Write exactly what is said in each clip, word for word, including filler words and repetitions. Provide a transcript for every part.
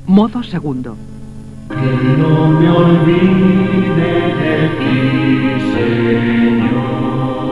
Modo segundo. Que no me olvide de ti, Señor.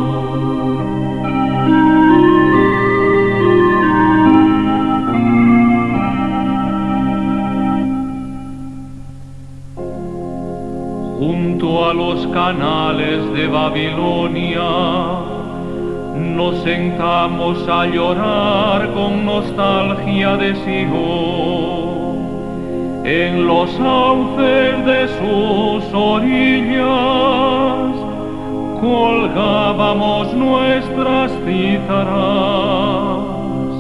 Junto a los canales de Babilonia nos sentamos a llorar con nostalgia de Sion. En los sauces de sus orillas colgábamos nuestras cítaras.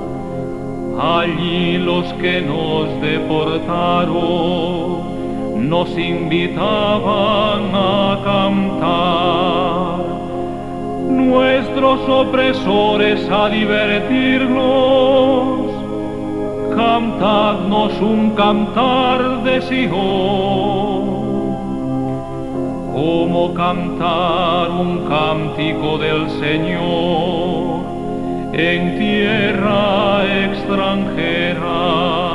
Allí los que nos deportaron nos invitaban a cantar, nuestros opresores a divertirnos. Cantadnos un cantar de Sion, como cantar un cántico del Señor en tierra extranjera.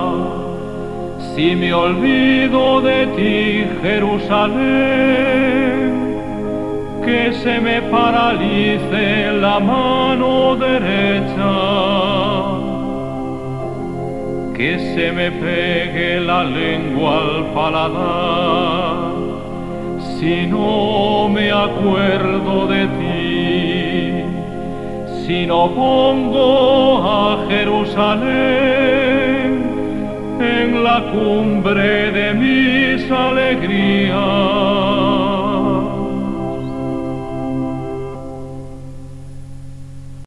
Si me olvido de ti, Jerusalén, que se me paralice la mano derecha, que se me pegue la lengua al paladar, si no me acuerdo de ti, si no pongo a Jerusalén en la cumbre de mis alegrías.